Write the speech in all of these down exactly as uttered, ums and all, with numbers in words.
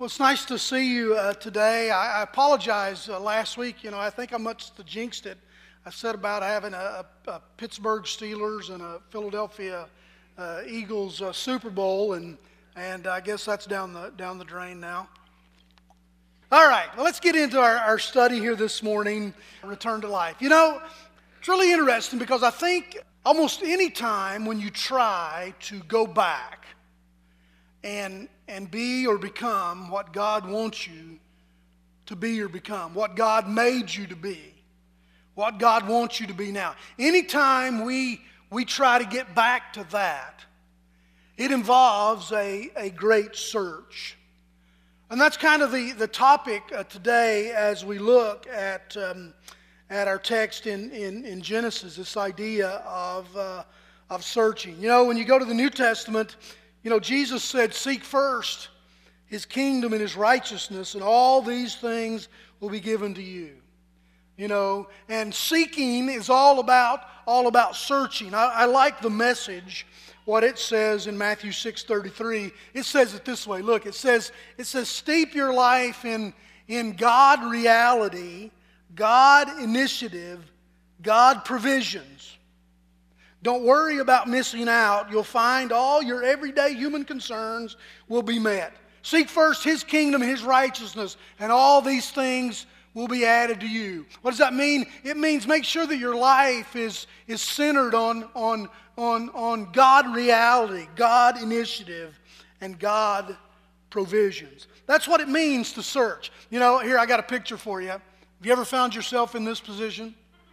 Well, it's nice to see you uh, today. I, I apologize uh, last week. You know, I think I must have jinxed it. I said about having a, a, a Pittsburgh Steelers and a Philadelphia uh, Eagles uh, Super Bowl, and and I guess that's down the down the drain now. All right, well, let's get into our, our study here this morning. Return to life. You know, it's really interesting because I think almost any time when you try to go back and and be or become what God wants you to be or become, what God made you to be, what God wants you to be now. Anytime we we try to get back to that, it involves a, a great search. And that's kind of the, the topic uh, today as we look at um, at our text in, in, in Genesis, this idea of, uh, of searching. You know, when you go to the New Testament, you know, Jesus said, seek first His kingdom and His righteousness, and all these things will be given to you. You know, and seeking is all about, all about searching. I, I like the Message, what it says in Matthew six thirty-three. It says it this way. Look, it says, it says, steep your life in, in God reality, God initiative, God provisions. Don't worry about missing out. You'll find all your everyday human concerns will be met. Seek first His kingdom and His righteousness, and all these things will be added to you. What does that mean? It means make sure that your life is, is centered on, on, on, on God reality, God initiative, and God provisions. That's what it means to search. You know, here I got a picture for you. Have you ever found yourself in this position?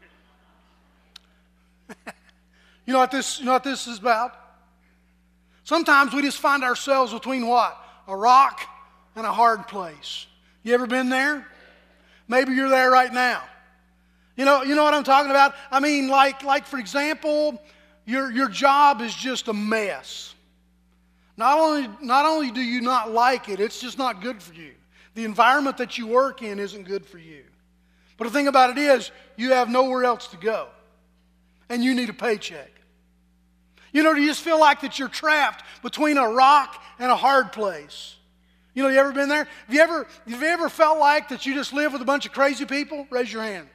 You know what this, you know what this is about? Sometimes we just find ourselves between what? A rock and a hard place. You ever been there? Maybe you're there right now. You know, you know what I'm talking about? I mean, like, like for example, your, your job is just a mess. Not only, not only do you not like it, it's just not good for you. The environment that you work in isn't good for you. But the thing about it is, you have nowhere else to go. And you need a paycheck. You know, you just feel like that you're trapped between a rock and a hard place. You know, you ever been there? Have you ever, have you ever felt like that you just live with a bunch of crazy people? Raise your hand.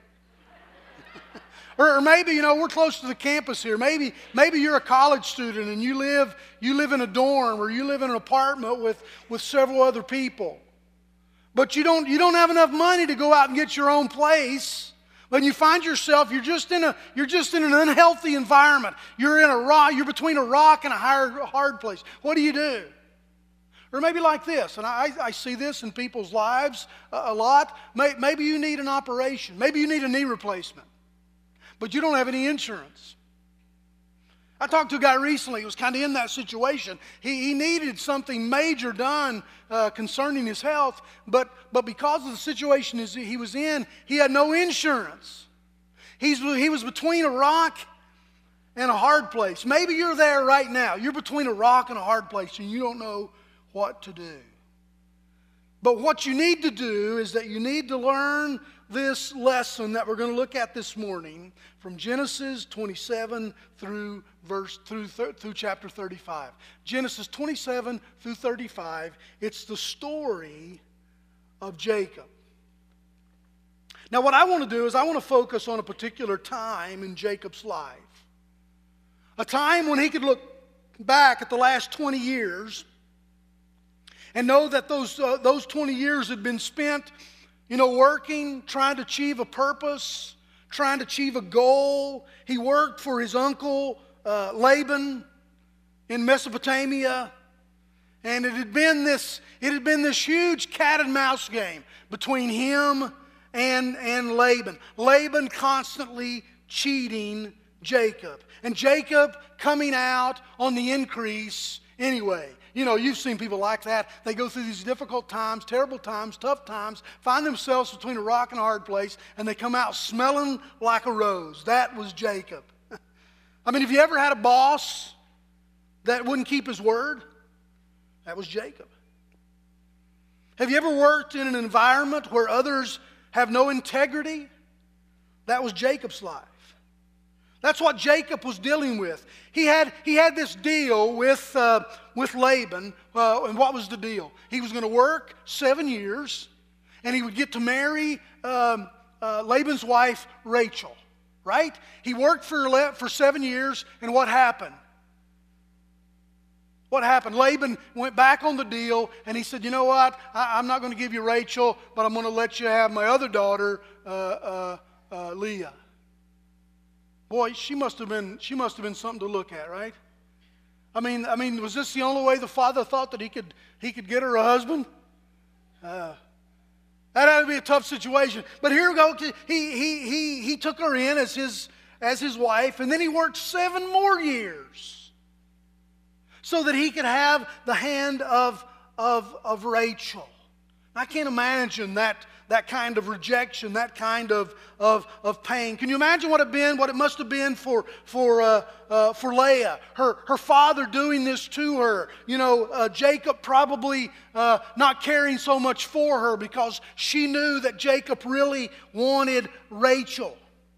or, or maybe, you know, we're close to the campus here. Maybe, maybe you're a college student and you live, you live in a dorm or you live in an apartment with, with several other people. But you don't, you don't have enough money to go out and get your own place. When you find yourself, you're just in a, you're just in an unhealthy environment. You're in a rock, you're between a rock and a hard, hard place. What do you do? Or maybe like this, and I, I see this in people's lives a, a lot. Maybe you need an operation. Maybe you need a knee replacement, but you don't have any insurance. I talked to a guy recently who was kind of in that situation. He, he needed something major done uh, concerning his health, but, but because of the situation he was in, he had no insurance. He's, he was between a rock and a hard place. Maybe you're there right now. You're between a rock and a hard place, and you don't know what to do. But what you need to do is that you need to learn this lesson that we're going to look at this morning from Genesis twenty-seven through verse through through chapter thirty-five. Genesis twenty-seven through thirty-five. It's the story of Jacob. Now, what I want to do is I want to focus on a particular time in Jacob's life. A time when he could look back at the last twenty years and know that those uh, those twenty years had been spent, you know, working, trying to achieve a purpose, trying to achieve a goal. He worked for his uncle uh, Laban in Mesopotamia, and it had been this it had been this huge cat and mouse game between him and and Laban. Laban constantly cheating Jacob, and Jacob coming out on the increase anyway. You know, you've seen people like that. They go through these difficult times, terrible times, tough times, find themselves between a rock and a hard place, and they come out smelling like a rose. That was Jacob. I mean, have you ever had a boss that wouldn't keep his word? That was Jacob. Have you ever worked in an environment where others have no integrity? That was Jacob's life. That's what Jacob was dealing with. He had, he had this deal with, uh, with Laban. Uh, and what was the deal? He was going to work seven years, and he would get to marry um, uh, Laban's wife, Rachel. Right? He worked for, for seven years, and what happened? What happened? Laban went back on the deal, and he said, you know what? I, I'm not going to give you Rachel, but I'm going to let you have my other daughter, uh, uh, uh, Leah. Boy, she must have been she must have been something to look at, right? I mean, I mean, was this the only way the father thought that he could he could get her a husband? Uh, that had to be a tough situation. But here we go. He he he he took her in as his as his wife, and then he worked seven more years so that he could have the hand of of of Rachel. I can't imagine that. That kind of rejection, that kind of, of, of pain. Can you imagine what it been, what it must have been for for uh, uh, for Leah, her her father doing this to her? You know, uh, Jacob probably uh, not caring so much for her because she knew that Jacob really wanted Rachel.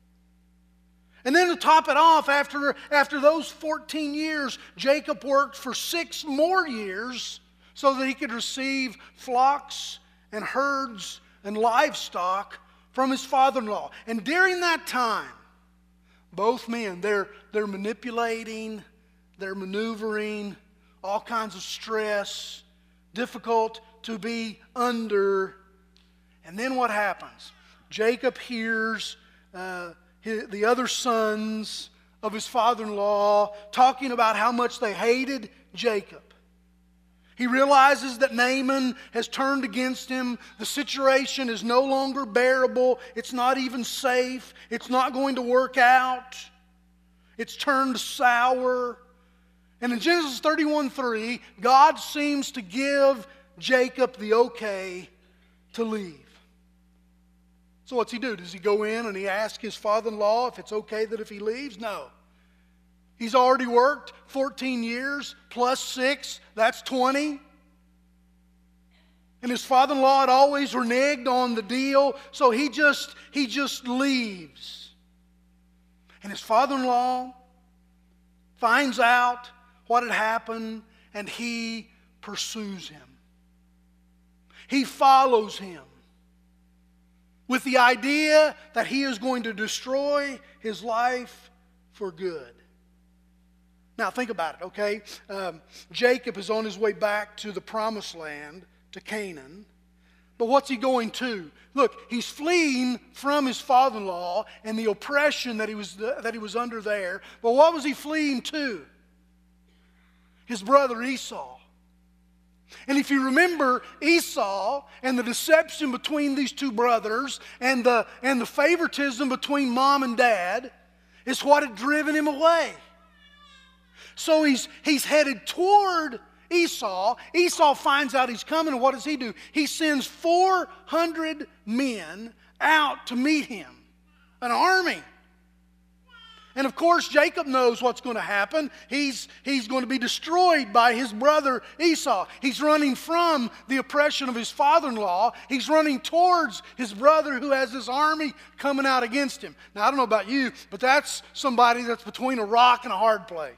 And then to top it off, after after those fourteen years, Jacob worked for six more years so that he could receive flocks and herds and livestock from his father-in-law. And during that time, both men, they're, they're manipulating, they're maneuvering, all kinds of stress, difficult to be under. And then what happens? Jacob hears uh, his, the other sons of his father-in-law talking about how much they hated Jacob. He realizes that Naaman has turned against him. The situation is no longer bearable. It's not even safe. It's not going to work out. It's turned sour. And in Genesis thirty-one three, God seems to give Jacob the okay to leave. So what's he do? Does he go in and he ask his father-in-law if it's okay that if he leaves? No. He's already worked fourteen years plus six, that's twenty. And his father-in-law had always reneged on the deal, so he just, he just leaves. And his father-in-law finds out what had happened, and he pursues him. He follows him with the idea that he is going to destroy his life for good. Now, think about it, okay? Um, Jacob is on his way back to the promised land, to Canaan. But what's he going to? Look, he's fleeing from his father-in-law and the oppression that he was, that he was under there. But what was he fleeing to? His brother Esau. And if you remember Esau and the deception between these two brothers and the, and the favoritism between mom and dad is what had driven him away. So he's, he's headed toward Esau. Esau finds out he's coming, and what does he do? He sends four hundred men out to meet him, an army. And of course, Jacob knows what's going to happen. He's, he's going to be destroyed by his brother Esau. He's running from the oppression of his father-in-law. He's running towards his brother who has this army coming out against him. Now, I don't know about you, but that's somebody that's between a rock and a hard place.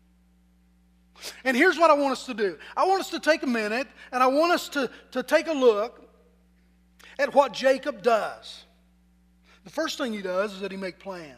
And here's what I want us to do. I want us to take a minute, and I want us to, to take a look at what Jacob does. The first thing he does is that he makes plans.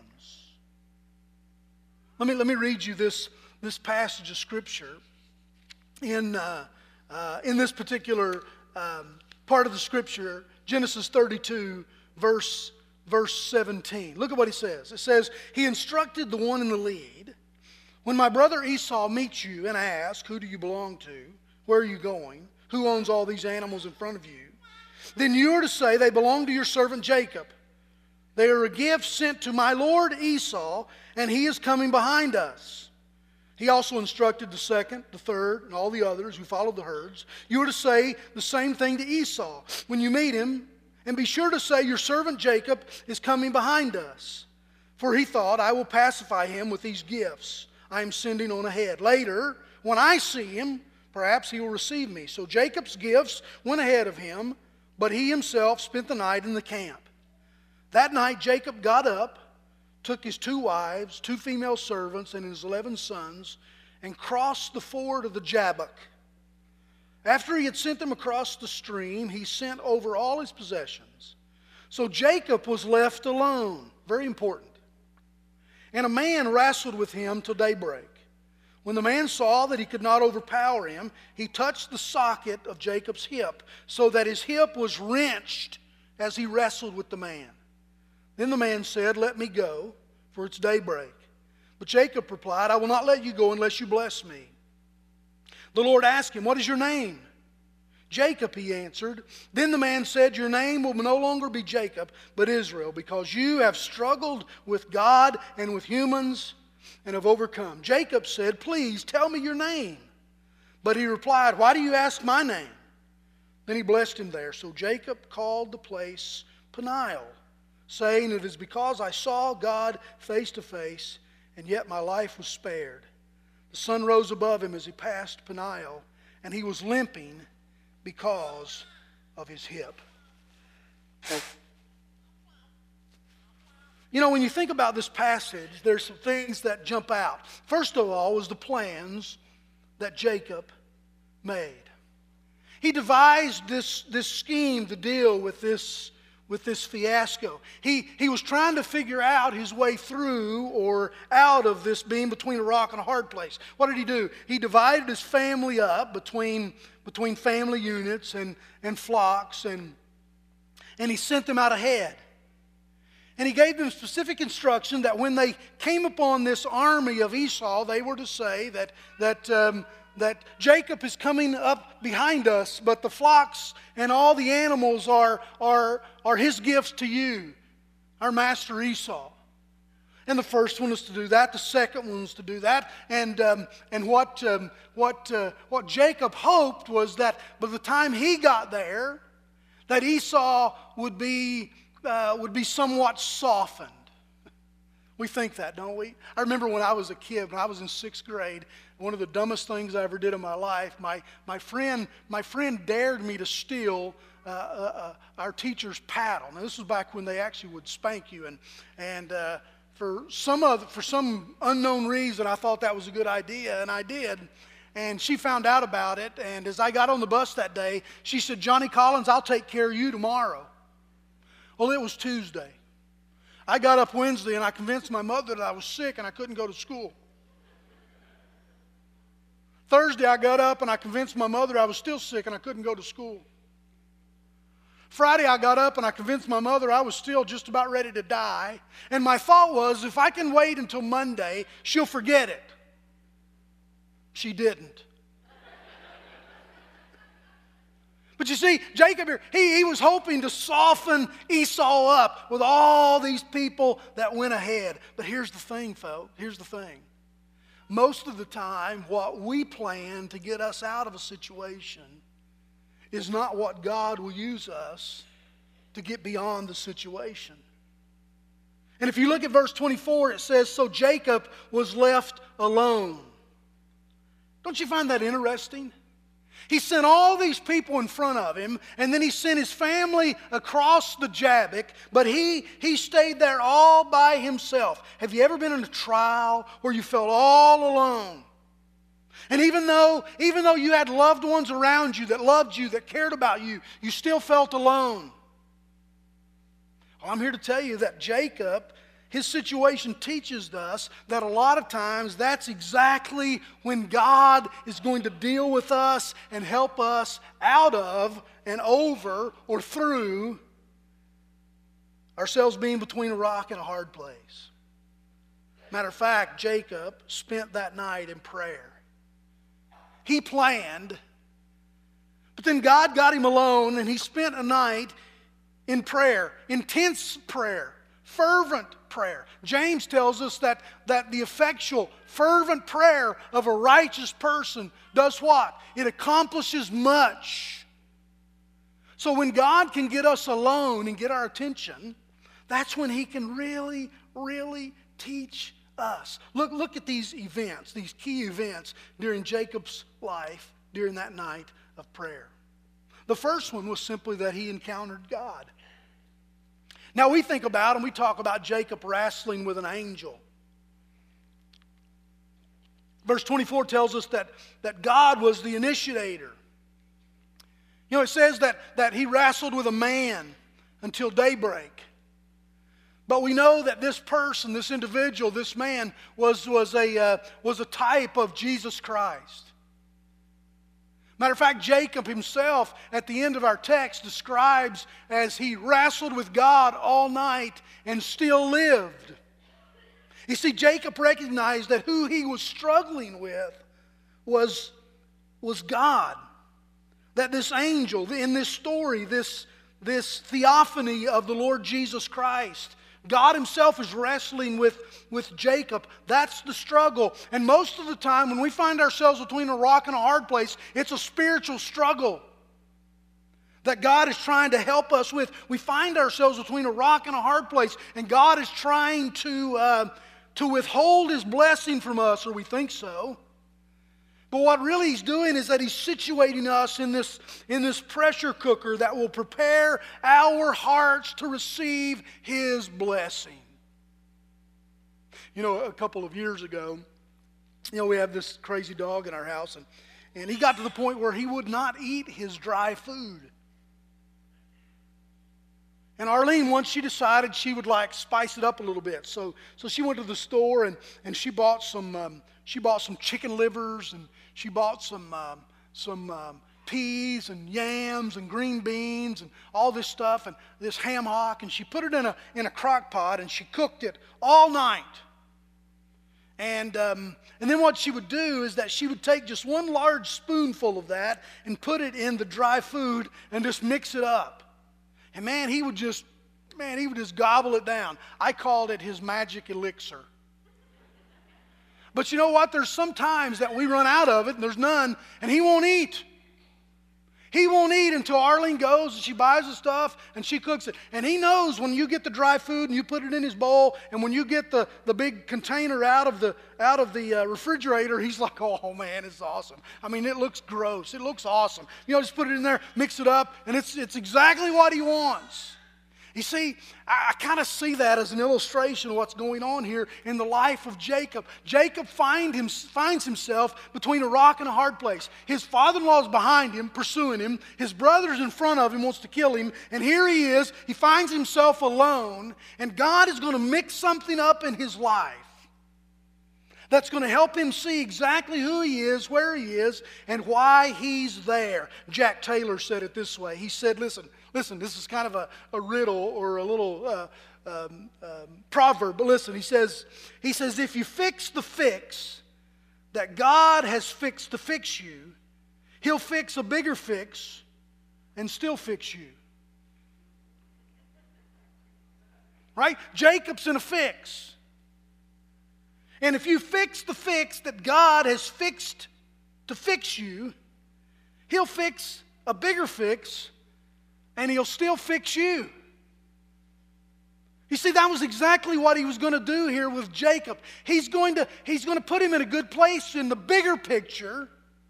Let me, let me read you this, this passage of Scripture. In, uh, uh, in this particular um, part of the Scripture, Genesis thirty-two, verse, verse seventeen. Look at what he says. It says, he instructed the one in the lead, when my brother Esau meets you and asks, who do you belong to? Where are you going? Who owns all these animals in front of you? Then you are to say, they belong to your servant Jacob. They are a gift sent to my lord Esau, and he is coming behind us. He also instructed the second, the third, and all the others who followed the herds. You are to say the same thing to Esau when you meet him, and be sure to say, your servant Jacob is coming behind us. For he thought, I will pacify him with these gifts I am sending on ahead. Later, when I see him, perhaps he will receive me. So Jacob's gifts went ahead of him, but he himself spent the night in the camp. That night Jacob got up, took his two wives, two female servants, and his eleven sons, and crossed the ford of the Jabbok. After he had sent them across the stream, he sent over all his possessions. So Jacob was left alone. Very important. And a man wrestled with him till daybreak. When the man saw that he could not overpower him, he touched the socket of Jacob's hip, so that his hip was wrenched as he wrestled with the man. Then the man said, "Let me go, for it's daybreak." But Jacob replied, "I will not let you go unless you bless me." The Lord asked him, "What is your name?" "Jacob," he answered. Then the man said, "Your name will no longer be Jacob, but Israel, because you have struggled with God and with humans and have overcome." Jacob said, "Please tell me your name." But he replied, "Why do you ask my name?" Then he blessed him there. So Jacob called the place Peniel, saying, "It is because I saw God face to face, and yet my life was spared." The sun rose above him as he passed Peniel, and he was limping because of his hip. You know, when you think about this passage, there's some things that jump out. First of all was the plans that Jacob made. He devised this, this scheme to deal with this with this fiasco. He, he was trying to figure out his way through or out of this being between a rock and a hard place. What did he do? He divided his family up between, between family units and, and flocks, and, and he sent them out ahead. And he gave them specific instruction that when they came upon this army of Esau, they were to say that, that um, that Jacob is coming up behind us, but the flocks and all the animals are, are, are his gifts to you, our master Esau. And the first one was to do that. The second one was to do that. And, um, and what, um, what, uh, what Jacob hoped was that by the time he got there, that Esau would be, uh, would be somewhat softened. We think that, don't we? I remember when I was a kid, when I was in sixth grade, one of the dumbest things I ever did in my life, my, my, friend, my friend dared me to steal uh, uh, uh, our teacher's paddle. Now, this was back when they actually would spank you. And, and uh, for, some other, for some unknown reason, I thought that was a good idea, and I did. And she found out about it, and as I got on the bus that day, she said, "Johnny Collins, I'll take care of you tomorrow." Well, it was Tuesday. I got up Wednesday and I convinced my mother that I was sick and I couldn't go to school. Thursday I got up and I convinced my mother I was still sick and I couldn't go to school. Friday I got up and I convinced my mother I was still just about ready to die. And my thought was, if I can wait until Monday, she'll forget it. She didn't. But you see, Jacob here, he, he was hoping to soften Esau up with all these people that went ahead. But here's the thing, folks. Here's the thing. Most of the time, what we plan to get us out of a situation is not what God will use us to get beyond the situation. And if you look at verse twenty-four, it says, "So Jacob was left alone." Don't you find that interesting? He sent all these people in front of him, and then he sent his family across the Jabbok, but he, he stayed there all by himself. Have you ever been in a trial where you felt all alone? And even though, even though you had loved ones around you that loved you, that cared about you, you still felt alone. Well, I'm here to tell you that Jacob, his situation teaches us that a lot of times that's exactly when God is going to deal with us and help us out of and over or through ourselves being between a rock and a hard place. Matter of fact, Jacob spent that night in prayer. He planned, but then God got him alone and he spent a night in prayer, intense prayer, fervent prayer. James tells us that, that the effectual, fervent prayer of a righteous person does what? It accomplishes much. So when God can get us alone and get our attention, that's when He can really, really teach us. Look, look at these events, these key events during Jacob's life during that night of prayer. The first one was simply that he encountered God. Now we think about and we talk about Jacob wrestling with an angel. Verse twenty-four tells us that, that God was the initiator. You know, it says that, that he wrestled with a man until daybreak. But we know that this person, this individual, this man was, was, a, uh, was a type of Jesus Christ. Matter of fact, Jacob himself, at the end of our text, describes as he wrestled with God all night and still lived. You see, Jacob recognized that who he was struggling with was, was God. That this angel, in this story, this, this theophany of the Lord Jesus Christ, God himself is wrestling with, with Jacob. That's the struggle. And most of the time, when we find ourselves between a rock and a hard place, it's a spiritual struggle that God is trying to help us with. We find ourselves between a rock and a hard place, and God is trying to, uh, to withhold his blessing from us, or we think so. But what really he's doing is that he's situating us in this, in this pressure cooker that will prepare our hearts to receive his blessing. You know, a couple of years ago, you know, we have this crazy dog in our house, and, and he got to the point where he would not eat his dry food. And Arlene, once she decided she would like spice it up a little bit. So, so she went to the store and, and she bought some um, she bought some chicken livers, and she bought some um, some um, peas and yams and green beans and all this stuff and this ham hock, and she put it in a in a crock pot and she cooked it all night. And um, and then what she would do is that she would take just one large spoonful of that and put it in the dry food and just mix it up. And man, he would just, man, he would just gobble it down. I called it his magic elixir. But you know what? There's some times that we run out of it and there's none, and he won't eat. He won't eat until Arlene goes and she buys the stuff and she cooks it. And he knows when you get the dry food and you put it in his bowl, and when you get the, the big container out of the, out of the uh, refrigerator, he's like, oh man, it's awesome. I mean, it looks gross. It looks awesome. You know, just put it in there, mix it up, and it's, it's exactly what he wants. You see, I, I kind of see that as an illustration of what's going on here in the life of Jacob. Jacob find him, finds himself between a rock and a hard place. His father-in-law is behind him, pursuing him. His brother's in front of him, wants to kill him. And here he is. He finds himself alone. And God is going to mix something up in his life that's going to help him see exactly who he is, where he is, and why he's there. Jack Taylor said it this way. He said, listen, listen, this is kind of a, a riddle or a little uh, um, um, proverb, but listen, he says, he says, if you fix the fix that God has fixed to fix you, he'll fix a bigger fix and still fix you. Right? Jacob's in a fix. And if you fix the fix that God has fixed to fix you, he'll fix a bigger fix and he'll still fix you. You see, that was exactly what he was going to do here with Jacob. He's going to, he's going to put him in a good place in the bigger picture.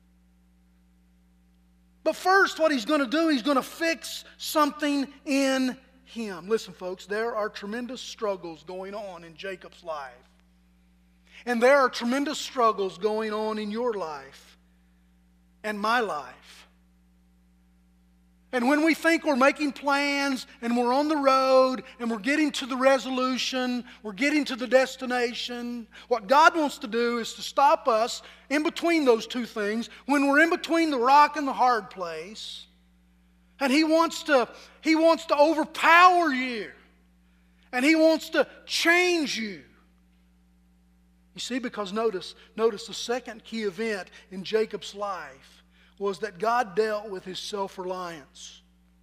But first, what he's going to do, he's going to fix something in him. Listen, folks, there are tremendous struggles going on in Jacob's life. And there are tremendous struggles going on in your life and my life. And when we think we're making plans and we're on the road and we're getting to the resolution, we're getting to the destination, what God wants to do is to stop us in between those two things when we're in between the rock and the hard place. And He wants to, He wants to overpower you. And He wants to change you. You see, because notice, notice the second key event in Jacob's life was that God dealt with his self-reliance.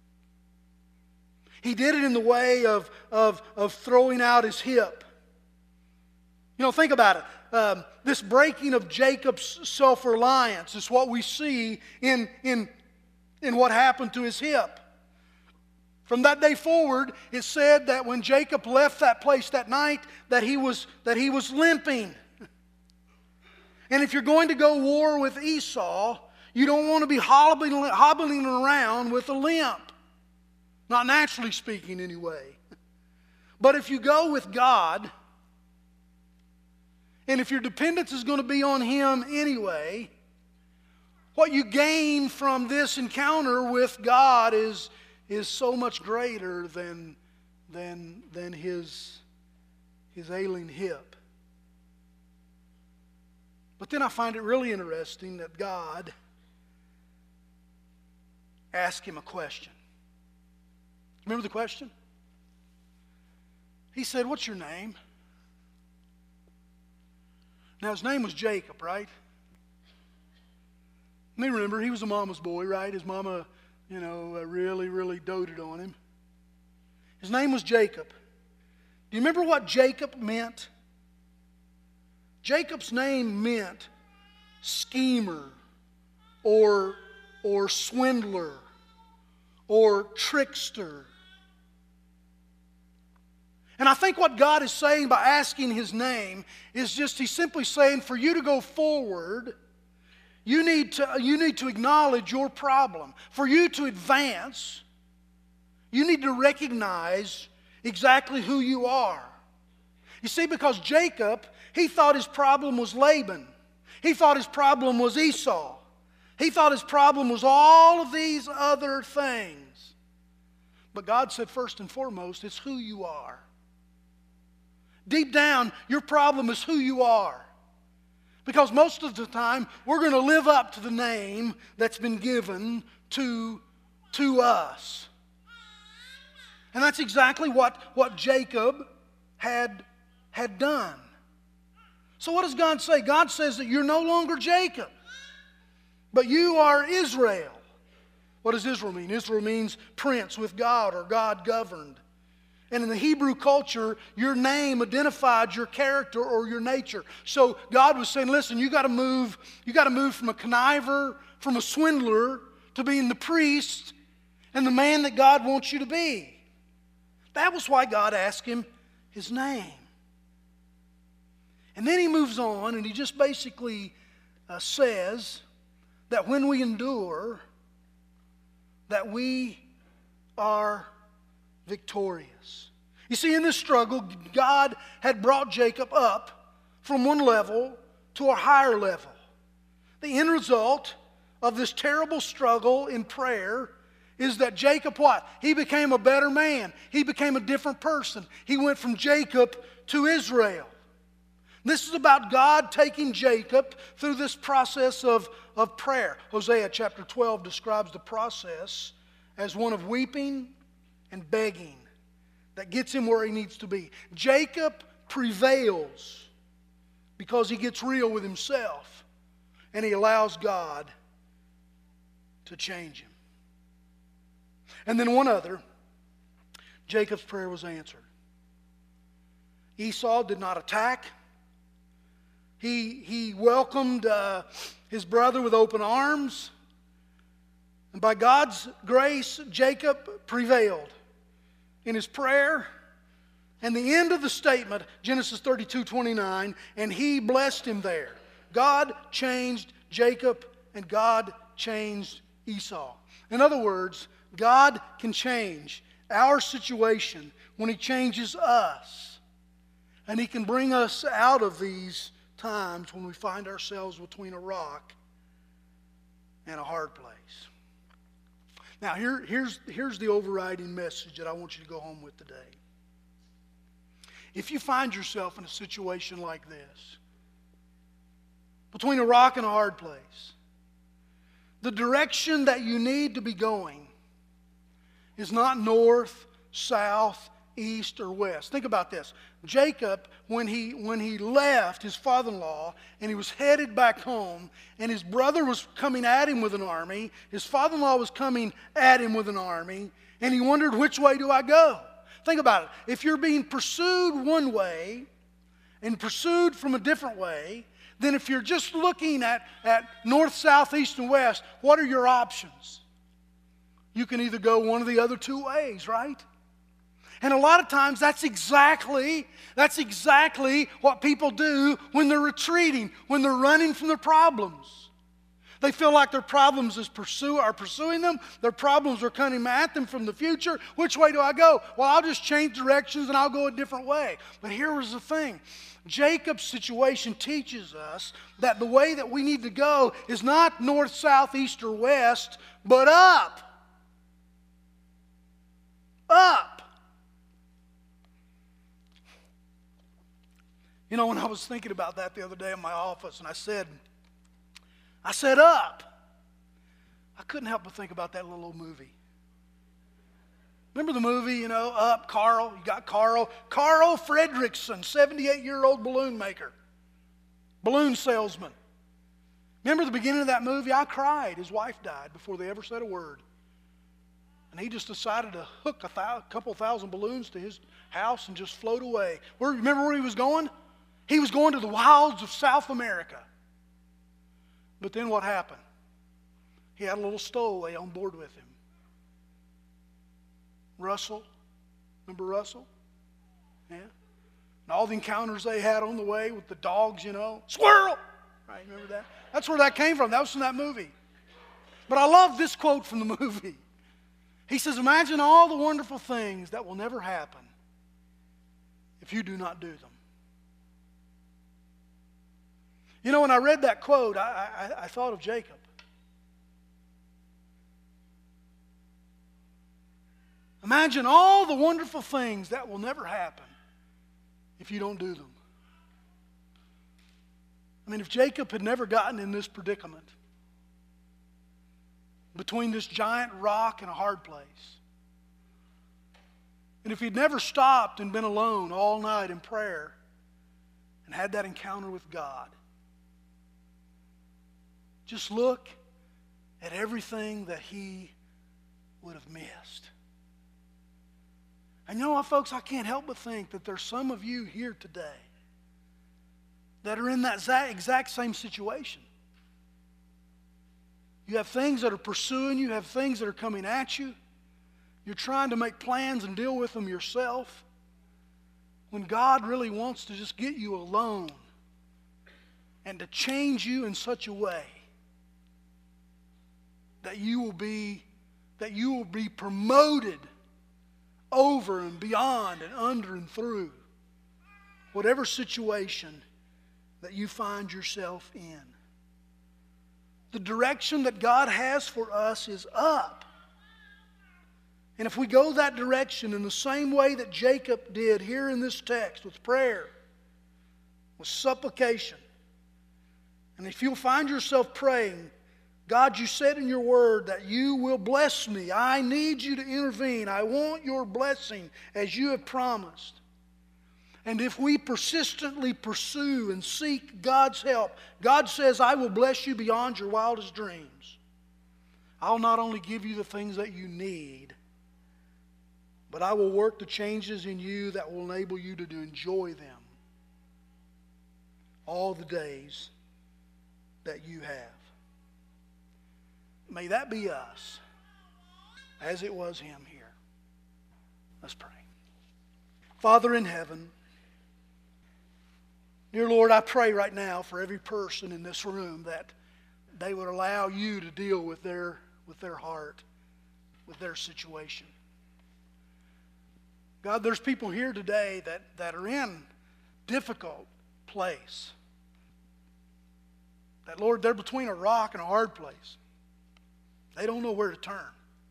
He did it in the way of, of, of throwing out his hip. You know, think about it. Um, this breaking of Jacob's self-reliance is what we see in, in, in what happened to his hip. From that day forward, it said that when Jacob left that place that night, that he was, that he was limping. And if you're going to go war with Esau, you don't want to be hobbling, hobbling around with a limp. Not naturally speaking, anyway. But if you go with God, and if your dependence is going to be on Him anyway, what you gain from this encounter with God is, is so much greater than, than, than his, his ailing hip. But then I find it really interesting that God asked him a question. Remember the question? He said, "What's your name?" Now his name was Jacob, right? And you remember, he was a mama's boy, right? His mama, you know, uh, really, really doted on him. His name was Jacob. Do you remember what Jacob meant? Jacob's name meant schemer or, or swindler or trickster. And I think what God is saying by asking his name is just, he's simply saying, for you to go forward, you need to, you need to acknowledge your problem. For you to advance, you need to recognize exactly who you are. You see, because Jacob, he thought his problem was Laban. He thought his problem was Esau. He thought his problem was all of these other things. But God said, first and foremost, it's who you are. Deep down, your problem is who you are. Because most of the time, we're going to live up to the name that's been given to, to us. And that's exactly what, what Jacob had, had done. So what does God say? God says that you're no longer Jacob, but you are Israel. What does Israel mean? Israel means prince with God or God governed. And in the Hebrew culture, your name identified your character or your nature. So God was saying, listen, you got to move, you got to move from a conniver, from a swindler, to being the priest and the man that God wants you to be. That was why God asked him his name. And then he moves on and he just basically uh, says that when we endure, that we are victorious. You see, in this struggle, God had brought Jacob up from one level to a higher level. The end result of this terrible struggle in prayer is that Jacob, what? He became a better man. He became a different person. He went from Jacob to Israel. This is about God taking Jacob through this process of, of prayer. Hosea chapter twelve describes the process as one of weeping and begging that gets him where he needs to be. Jacob prevails because he gets real with himself and he allows God to change him. And then one other, Jacob's prayer was answered. Esau did not attack. He, he welcomed uh, his brother with open arms. And by God's grace, Jacob prevailed in his prayer. And the end of the statement, Genesis thirty-two twenty-nine, and he blessed him there. God changed Jacob and God changed Esau. In other words, God can change our situation when he changes us. And he can bring us out of these times when we find ourselves between a rock and a hard place. Now, here, here's, here's the overriding message that I want you to go home with today. If you find yourself in a situation like this, between a rock and a hard place, the direction that you need to be going is not north, south, east, or west. Think about this. Jacob, when he, when he left his father-in-law and he was headed back home and his brother was coming at him with an army, his father-in-law was coming at him with an army, and he wondered, which way do I go? Think about it. If you're being pursued one way and pursued from a different way, then if you're just looking at, at north, south, east, and west, what are your options? You can either go one of the other two ways, right? And a lot of times that's exactly, that's exactly what people do when they're retreating, when they're running from their problems. They feel like their problems is pursue, are pursuing them. Their problems are coming at them from the future. Which way do I go? Well, I'll just change directions and I'll go a different way. But here was the thing. Jacob's situation teaches us that the way that we need to go is not north, south, east, or west, but up. Up. You know, when I was thinking about that the other day in my office, and I said, I said up, I couldn't help but think about that little old movie. Remember the movie, you know, Up, Carl? You got Carl. Carl Fredrickson, seventy-eight-year-old balloon maker, balloon salesman. Remember the beginning of that movie? I cried. His wife died before they ever said a word. And he just decided to hook a thou- couple thousand balloons to his house and just float away. Where, remember where he was going? He was going to the wilds of South America. But then what happened? He had a little stowaway on board with him. Russell. Remember Russell? Yeah. And all the encounters they had on the way with the dogs, you know. Squirrel! Right, remember that? That's where that came from. That was from that movie. But I love this quote from the movie. He says, imagine all the wonderful things that will never happen if you do not do them. You know, when I read that quote, I, I, I thought of Jacob. Imagine all the wonderful things that will never happen if you don't do them. I mean, if Jacob had never gotten in this predicament, between this giant rock and a hard place, and if he'd never stopped and been alone all night in prayer and had that encounter with God, just look at everything that he would have missed. And you know what, folks? I can't help but think that there's some of you here today that are in that exact same situation. You have things that are pursuing you. You have things that are coming at you. You're trying to make plans and deal with them yourself, when God really wants to just get you alone and to change you in such a way that you will be, that you will be promoted over and beyond and under and through whatever situation that you find yourself in. The direction that God has for us is up. And if we go that direction in the same way that Jacob did here in this text, with prayer, with supplication, and if you'll find yourself praying, God, you said in your word that you will bless me. I need you to intervene. I want your blessing as you have promised. And if we persistently pursue and seek God's help, God says, I will bless you beyond your wildest dreams. I'll not only give you the things that you need, but I will work the changes in you that will enable you to enjoy them all the days that you have. May that be us as it was him here. Let's pray. Father in heaven, dear Lord, I pray right now for every person in this room that they would allow you to deal with their, with their heart, with their situation. God, there's people here today that, that are in difficult place. That, Lord, they're between a rock and a hard place. They don't know where to turn.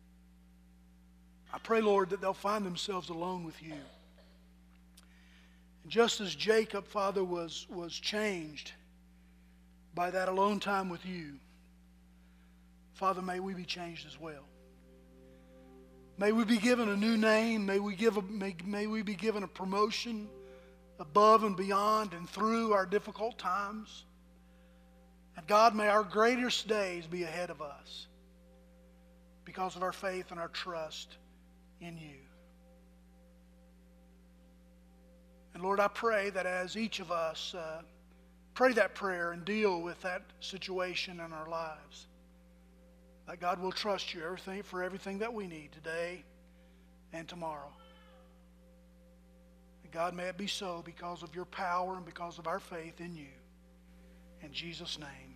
I pray, Lord, that they'll find themselves alone with you. And just as Jacob, Father, was, was changed by that alone time with you, Father, may we be changed as well. May we be given a new name. May we, give a, may, may we be given a promotion above and beyond and through our difficult times. And God, may our greatest days be ahead of us because of our faith and our trust in you. And Lord, I pray that as each of us uh, pray that prayer and deal with that situation in our lives, that God will trust you everything for everything that we need today and tomorrow. And God, may it be so because of your power and because of our faith in you. In Jesus' name.